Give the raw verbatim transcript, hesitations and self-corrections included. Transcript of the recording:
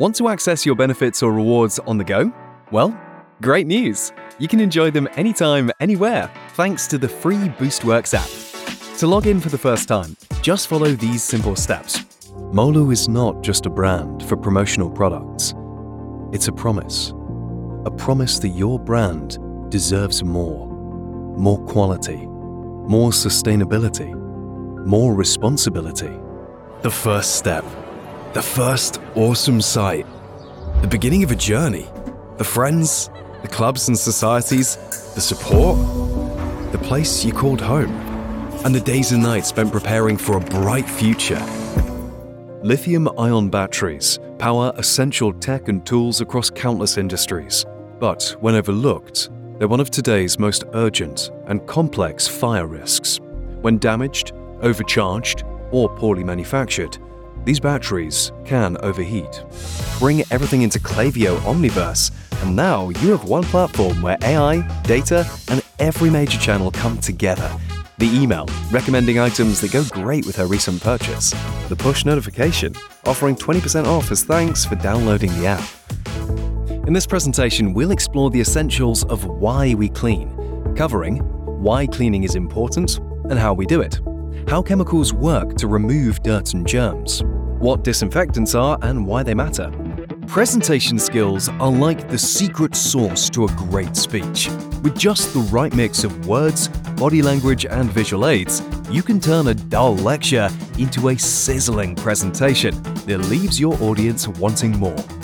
Want to access your benefits or rewards on the go? Well, great news! You can enjoy them anytime, anywhere, thanks to the free BoostWorks app. To log in for the first time, just follow these simple steps. Molu is not just a brand for promotional products. It's a promise. A promise that your brand deserves more. More quality. More sustainability. More responsibility. The first step. The first awesome sight. The beginning of a journey. The friends, the clubs and societies, the support, the place you called home, and the days and nights spent preparing for a bright future. Lithium-ion batteries power essential tech and tools across countless industries. But when overlooked, they're one of today's most urgent and complex fire risks. When damaged, overcharged, or poorly manufactured, these batteries can overheat. Bring everything into Klaviyo Omniverse, and now you have one platform where A I, data, and every major channel come together. The email, recommending items that go great with her recent purchase. The push notification, offering twenty percent off as thanks for downloading the app. In this presentation, we'll explore the essentials of why we clean, covering why cleaning is important and how we do it, how chemicals work to remove dirt and germs, what disinfectants are and why they matter. Presentation skills are like the secret sauce to a great speech. With just the right mix of words, body language, and visual aids, you can turn a dull lecture into a sizzling presentation that leaves your audience wanting more.